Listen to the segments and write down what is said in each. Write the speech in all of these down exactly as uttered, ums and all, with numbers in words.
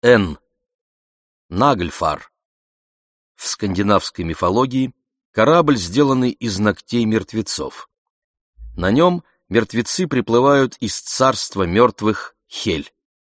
Н. Нагльфар. В скандинавской мифологии корабль, сделанный из ногтей мертвецов. На нем мертвецы приплывают из царства мертвых Хель.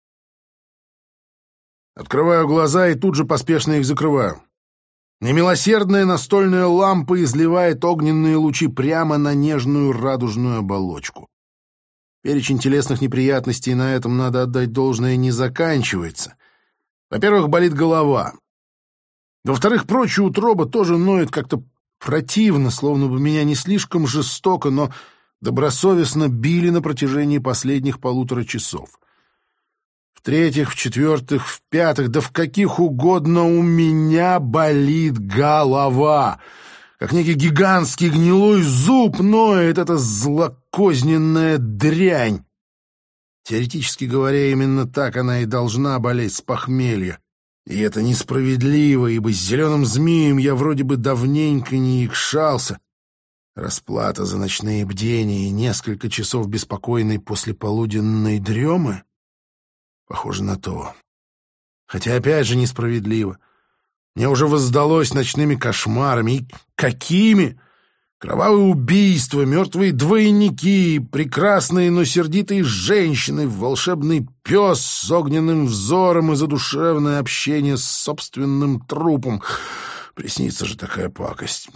Открываю глаза и тут же поспешно их закрываю. Немилосердная настольная лампа изливает огненные лучи прямо на нежную радужную оболочку. Перечень телесных неприятностей, на этом надо отдать должное, не заканчивается. Во-первых, болит голова. Во-вторых, прочая утроба тоже ноет как-то противно, словно бы меня не слишком жестоко, но добросовестно били на протяжении последних полутора часов. В-третьих, в-четвертых, в-пятых, да в каких угодно у меня болит голова. Как некий гигантский гнилой зуб ноет эта злокозненная дрянь. Теоретически говоря, именно так она и должна болеть с похмелья. И это несправедливо, ибо с зеленым змеем я вроде бы давненько не икшался. Расплата за ночные бдения и несколько часов беспокойной послеполуденной дремы? Похоже на то. Хотя опять же несправедливо. Мне уже воздалось ночными кошмарами. И какими? Кровавые убийства, мертвые двойники, прекрасные, но сердитые женщины, волшебный пес с огненным взором и задушевное общение с собственным трупом. Приснится же такая пакость.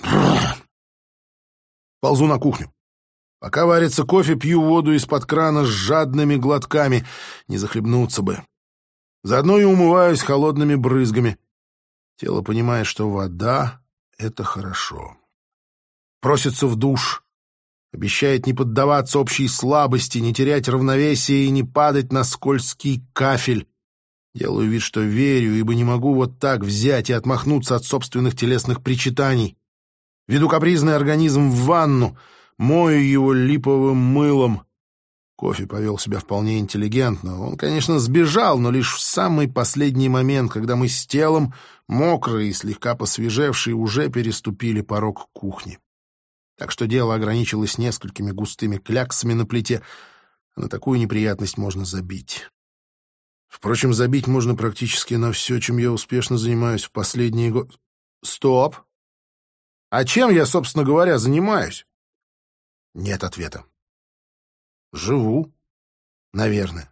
Ползу на кухню. Пока варится кофе, пью воду из-под крана с жадными глотками. Не захлебнуться бы. Заодно и умываюсь холодными брызгами. Тело понимает, что вода — это хорошо. Просится в душ. Обещает не поддаваться общей слабости, не терять равновесие и не падать на скользкий кафель. Делаю вид, что верю, ибо не могу вот так взять и отмахнуться от собственных телесных причитаний. Веду капризный организм в ванну, мою его липовым мылом. Кофе повел себя вполне интеллигентно. Он, конечно, сбежал, но лишь в самый последний момент, когда мы с телом, мокрые и слегка посвежевшие, уже переступили порог кухни. Так что дело ограничилось несколькими густыми кляксами на плите, а на такую неприятность можно забить. Впрочем, забить можно практически на все, чем я успешно занимаюсь в последние годы. Стоп! А чем я, собственно говоря, занимаюсь? Нет ответа. Живу. Наверное.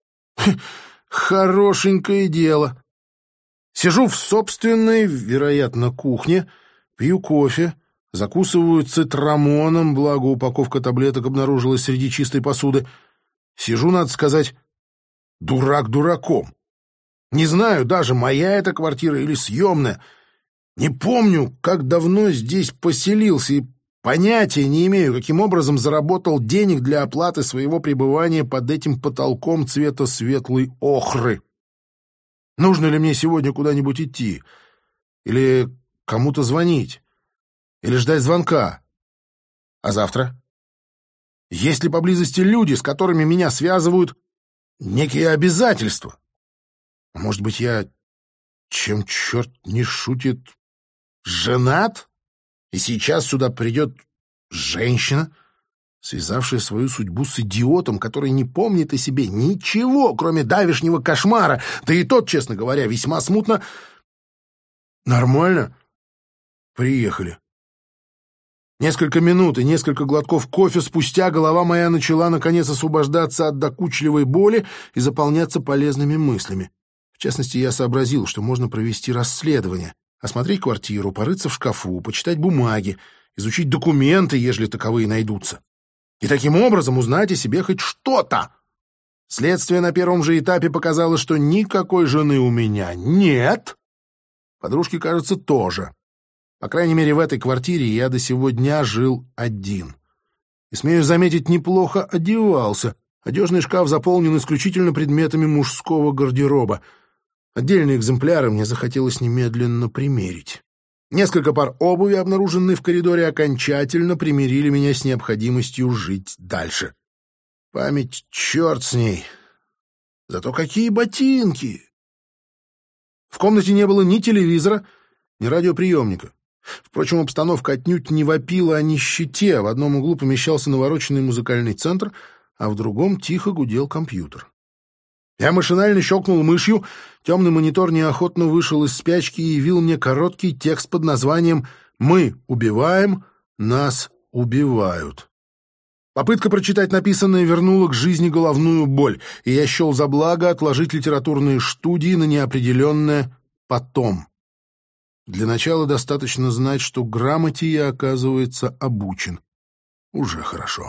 Хорошенькое дело. Сижу в собственной, вероятно, кухне, пью кофе, закусываю цитрамоном, благо упаковка таблеток обнаружилась среди чистой посуды. Сижу, надо сказать, дурак дураком. Не знаю даже, моя эта квартира или съемная. Не помню, как давно здесь поселился, и понятия не имею, каким образом заработал денег для оплаты своего пребывания под этим потолком цвета светлой охры. Нужно ли мне сегодня куда-нибудь идти? Или кому-то звонить? Или ждать звонка? А завтра? Есть ли поблизости люди, с которыми меня связывают некие обязательства? А может быть, я, чем черт не шутит, женат? И сейчас сюда придет женщина, связавшая свою судьбу с идиотом, который не помнит о себе ничего, кроме давешнего кошмара, да и тот, честно говоря, весьма смутно. Нормально? Приехали. Несколько минут и несколько глотков кофе спустя голова моя начала, наконец, освобождаться от докучливой боли и заполняться полезными мыслями. В частности, я сообразил, что можно провести расследование, осмотреть квартиру, порыться в шкафу, почитать бумаги, изучить документы, ежели таковые найдутся. И таким образом узнать о себе хоть что-то. Следствие на первом же этапе показало, что никакой жены у меня нет. Подружки, кажется, тоже. По крайней мере, в этой квартире я до сего дня жил один. И, смею заметить, неплохо одевался. Одежный шкаф заполнен исключительно предметами мужского гардероба. Отдельные экземпляры мне захотелось немедленно примерить. Несколько пар обуви, обнаруженные в коридоре, окончательно примирили меня с необходимостью жить дальше. Память, черт с ней. Зато какие ботинки! В комнате не было ни телевизора, ни радиоприемника. Впрочем, обстановка отнюдь не вопила о нищете. В одном углу помещался навороченный музыкальный центр, а в другом тихо гудел компьютер. Я машинально щелкнул мышью, темный монитор неохотно вышел из спячки и явил мне короткий текст под названием «Мы убиваем, нас убивают». Попытка прочитать написанное вернула к жизни головную боль, и я счел за благо отложить литературные студии на неопределенное «потом». Для начала достаточно знать, что грамоте я, оказывается, обучен. Уже хорошо.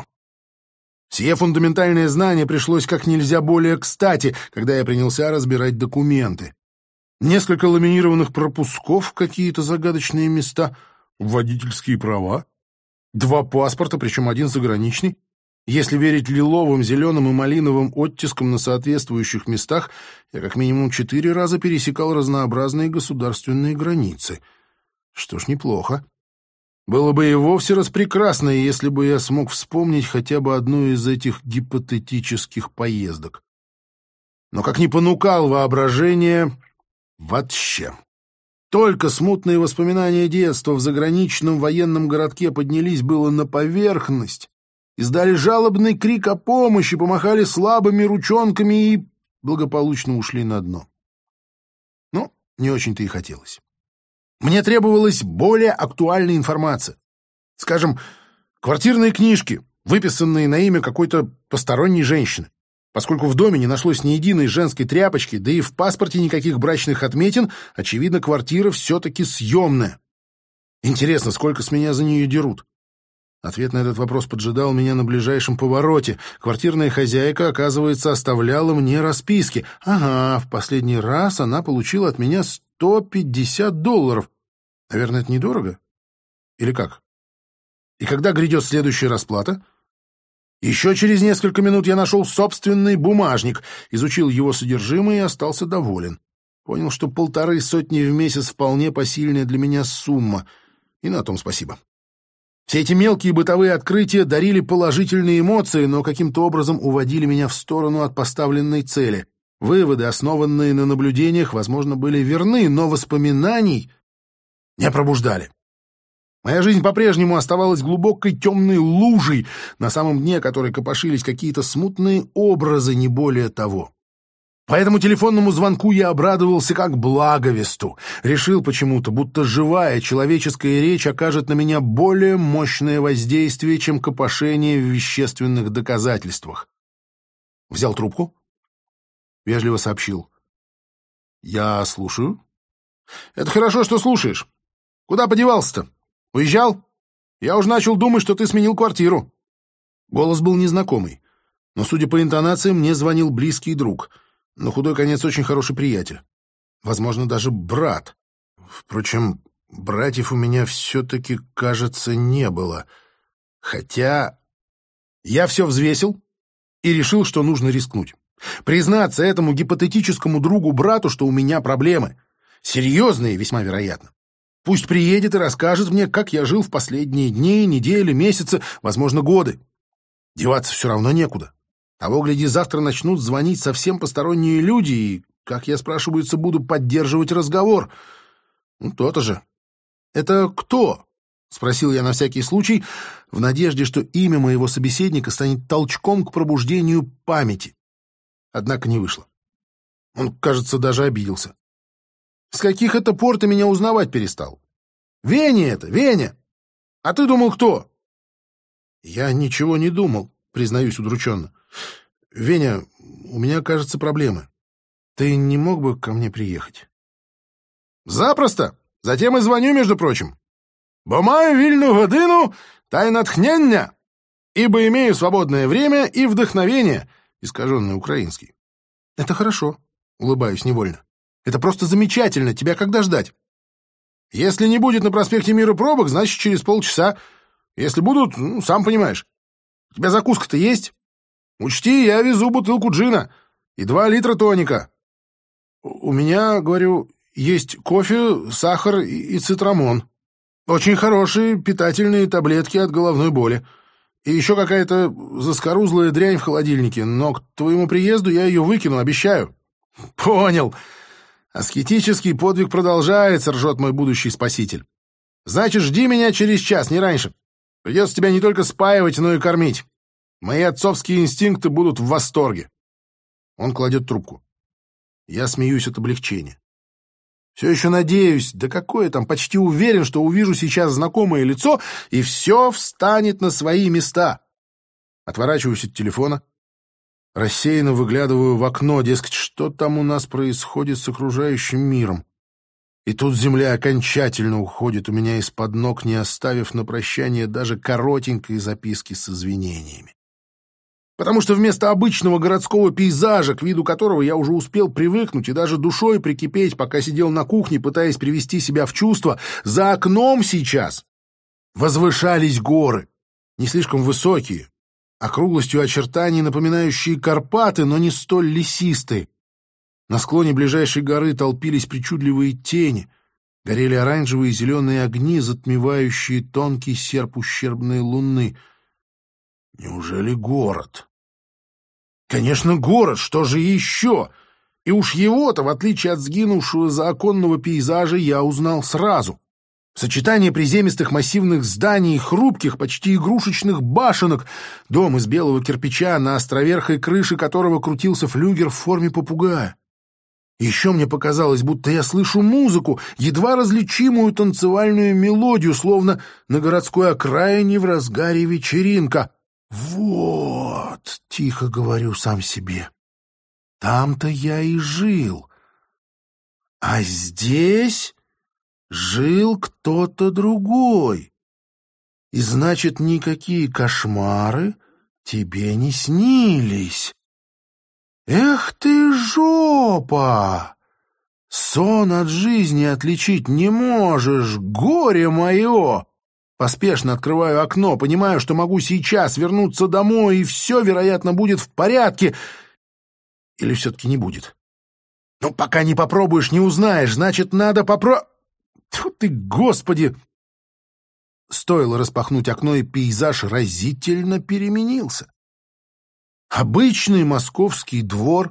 Сие фундаментальное знание пришлось как нельзя более кстати, когда я принялся разбирать документы. Несколько ламинированных пропусков в какие-то загадочные места, водительские права, два паспорта, причем один заграничный. Если верить лиловым, зеленым и малиновым оттискам на соответствующих местах, я как минимум четыре раза пересекал разнообразные государственные границы. Что ж, неплохо. Было бы и вовсе распрекрасно, если бы я смог вспомнить хотя бы одну из этих гипотетических поездок. Но как ни понукал воображение, вообще. Только смутные воспоминания детства в заграничном военном городке поднялись было на поверхность, издали жалобный крик о помощи, помахали слабыми ручонками и благополучно ушли на дно. Ну, не очень-то и хотелось. Мне требовалась более актуальная информация. Скажем, квартирные книжки, выписанные на имя какой-то посторонней женщины. Поскольку в доме не нашлось ни единой женской тряпочки, да и в паспорте никаких брачных отметин, очевидно, квартира все-таки съемная. Интересно, сколько с меня за нее дерут? Ответ на этот вопрос поджидал меня на ближайшем повороте. Квартирная хозяйка, оказывается, оставляла мне расписки. Ага, в последний раз она получила от меня сто пятьдесят долларов. Наверное, это недорого? Или как? И когда грядет следующая расплата? Еще через несколько минут я нашел собственный бумажник, изучил его содержимое и остался доволен. Понял, что полторы сотни в месяц вполне посильная для меня сумма. И на том спасибо. Все эти мелкие бытовые открытия дарили положительные эмоции, но каким-то образом уводили меня в сторону от поставленной цели. Выводы, основанные на наблюдениях, возможно, были верны, но воспоминаний не пробуждали. Моя жизнь по-прежнему оставалась глубокой темной лужей, на самом дне которой копошились какие-то смутные образы, не более того. По этому телефонному звонку я обрадовался как благовесту. Решил почему-то, будто живая человеческая речь окажет на меня более мощное воздействие, чем копошение в вещественных доказательствах. Взял трубку, вежливо сообщил. «Я слушаю». «Это хорошо, что слушаешь. Куда подевался-то? Уезжал? Я уже начал думать, что ты сменил квартиру». Голос был незнакомый, но, судя по интонации, мне звонил близкий друг. На худой конец очень хороший приятель. Возможно, даже брат. Впрочем, братьев у меня все-таки, кажется, не было. Хотя я все взвесил и решил, что нужно рискнуть. Признаться этому гипотетическому другу-брату, что у меня проблемы. Серьезные, весьма вероятно. Пусть приедет и расскажет мне, как я жил в последние дни, недели, месяцы, возможно, годы. Деваться все равно некуда. Того, гляди, завтра начнут звонить совсем посторонние люди, и, как я, спрашивается, буду поддерживать разговор. Ну, то-то же. «Это кто?» — спросил я на всякий случай, в надежде, что имя моего собеседника станет толчком к пробуждению памяти. Однако не вышло. Он, кажется, даже обиделся. «С каких это пор ты меня узнавать перестал? Веня это, Веня! А ты думал, кто?» «Я ничего не думал», признаюсь удрученно. «Веня, у меня, кажется, проблемы. Ты не мог бы ко мне приехать?» «Запросто! Затем и звоню, между прочим. Бо маю вільну годину та й натхнення, ибо имею свободное время и вдохновение», искаженный украинский. «Это хорошо», — улыбаюсь невольно. «Это просто замечательно. Тебя когда ждать?» «Если не будет на проспекте Мира пробок, значит, через полчаса. Если будут, ну, сам понимаешь. У тебя закуска-то есть? Учти, я везу бутылку джина и два литра тоника». «У меня, говорю, есть кофе, сахар и цитрамон. Очень хорошие питательные таблетки от головной боли. И еще какая-то заскорузлая дрянь в холодильнике, но к твоему приезду я ее выкину, обещаю». «Понял. Аскетический подвиг продолжается», — ржет мой будущий спаситель. «Значит, жди меня через час, не раньше. Придется тебя не только спаивать, но и кормить. Мои отцовские инстинкты будут в восторге». Он кладет трубку. Я смеюсь от облегчения. Все еще надеюсь, да какое там, почти уверен, что увижу сейчас знакомое лицо, и все встанет на свои места. Отворачиваюсь от телефона, рассеянно выглядываю в окно, дескать, что там у нас происходит с окружающим миром. И тут земля окончательно уходит у меня из-под ног, не оставив на прощание даже коротенькой записки с извинениями. Потому что вместо обычного городского пейзажа, к виду которого я уже успел привыкнуть и даже душой прикипеть, пока сидел на кухне, пытаясь привести себя в чувство, за окном сейчас возвышались горы, не слишком высокие, округлостью очертаний напоминающие Карпаты, но не столь лесистые. На склоне ближайшей горы толпились причудливые тени, горели оранжевые и зеленые огни, затмевающие тонкий серп ущербной луны. Неужели город? Конечно, город, что же еще? И уж его-то, в отличие от сгинувшего заоконного пейзажа, я узнал сразу. Сочетание приземистых массивных зданий и хрупких, почти игрушечных башенок, дом из белого кирпича, на островерхой крыше которого крутился флюгер в форме попугая. Еще мне показалось, будто я слышу музыку, едва различимую танцевальную мелодию, словно на городской окраине в разгаре вечеринка. «Вот», — тихо говорю сам себе, — «там-то я и жил. А здесь жил кто-то другой. И значит, никакие кошмары тебе не снились. Эх ты, жопа! Сон от жизни отличить не можешь, горе мое!» Поспешно открываю окно, понимаю, что могу сейчас вернуться домой, и все, вероятно, будет в порядке. Или все-таки не будет? Ну, пока не попробуешь, не узнаешь, значит, надо попро... Тьфу ты, Господи! Стоило распахнуть окно, и пейзаж разительно переменился. Обычный московский двор,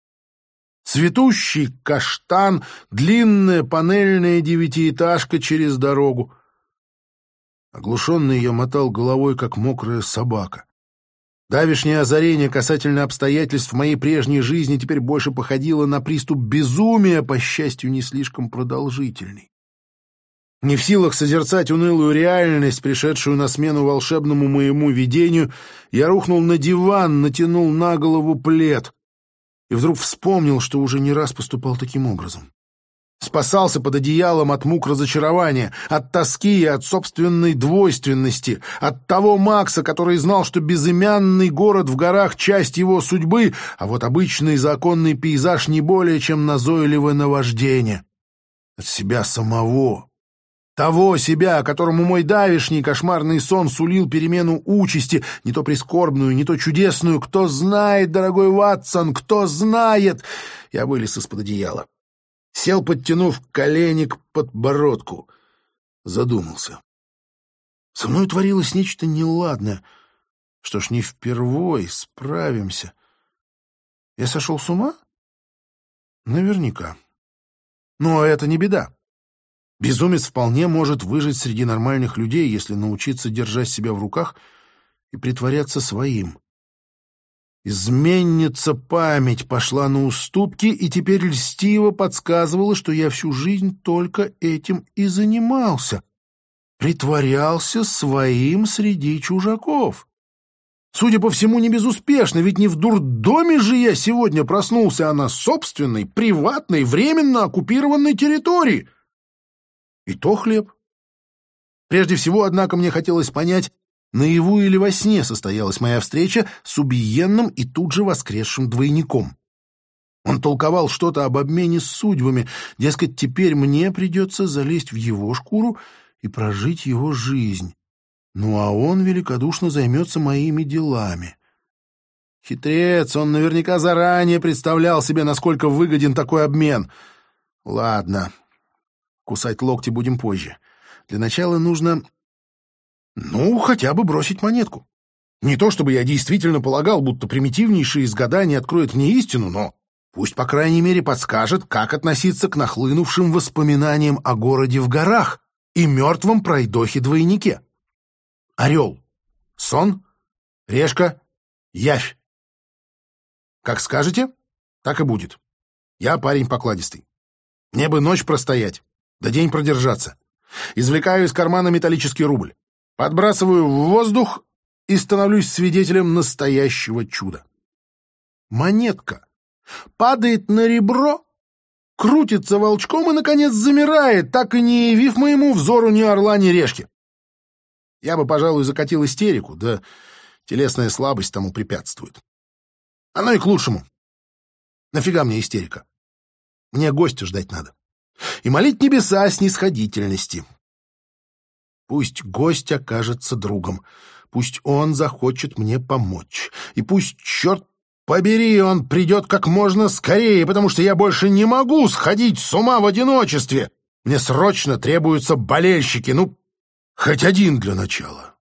цветущий каштан, длинная панельная девятиэтажка через дорогу. Оглушенный я мотал головой, как мокрая собака. Давешнее озарение касательно обстоятельств в моей прежней жизни теперь больше походило на приступ безумия, по счастью, не слишком продолжительный. Не в силах созерцать унылую реальность, пришедшую на смену волшебному моему видению, я рухнул на диван, натянул на голову плед и вдруг вспомнил, что уже не раз поступал таким образом. Спасался под одеялом от мук разочарования, от тоски и от собственной двойственности, от того Макса, который знал, что безымянный город в горах — часть его судьбы, а вот обычный законный пейзаж не более чем назойливое наваждение. От себя самого. Того себя, которому мой давешний кошмарный сон сулил перемену участи, не то прискорбную, не то чудесную. Кто знает, дорогой Ватсон, кто знает? Я вылез из-под одеяла. Сел, подтянув колени к подбородку. Задумался. Со мной творилось нечто неладное. Что ж, не впервой, справимся. Я сошел с ума? Наверняка. Но это не беда. Безумец вполне может выжить среди нормальных людей, если научиться держать себя в руках и притворяться своим. Изменница память пошла на уступки и теперь льстиво подсказывала, что я всю жизнь только этим и занимался. Притворялся своим среди чужаков. Судя по всему, не безуспешно, ведь не в дурдоме же я сегодня проснулся, а на собственной, приватной, временно оккупированной территории. И то хлеб. Прежде всего, однако, мне хотелось понять, наяву или во сне состоялась моя встреча с убиенным и тут же воскресшим двойником. Он толковал что-то об обмене с судьбами, дескать, теперь мне придется залезть в его шкуру и прожить его жизнь. Ну а он великодушно займется моими делами. Хитрец, он наверняка заранее представлял себе, насколько выгоден такой обмен. Ладно, кусать локти будем позже. Для начала нужно... Ну, хотя бы бросить монетку. Не то чтобы я действительно полагал, будто примитивнейшее из гаданий откроет мне истину, но пусть, по крайней мере, подскажет, как относиться к нахлынувшим воспоминаниям о городе в горах и мертвом пройдохе-двойнике. Орел. Сон. Решка. Явь. Как скажете, так и будет. Я парень покладистый. Мне бы ночь простоять, да день продержаться. Извлекаю из кармана металлический рубль, подбрасываю в воздух и становлюсь свидетелем настоящего чуда. Монетка падает на ребро, крутится волчком и, наконец, замирает, так и не явив моему взору ни орла, ни решки. Я бы, пожалуй, закатил истерику, да телесная слабость тому препятствует. Оно и к лучшему. Нафига мне истерика? Мне гостя ждать надо. И молить небеса о снисходительности. Пусть гость окажется другом. Пусть он захочет мне помочь. И пусть, черт побери, он придет как можно скорее, потому что я больше не могу сходить с ума в одиночестве. Мне срочно требуются болельщики. Ну, хоть один для начала.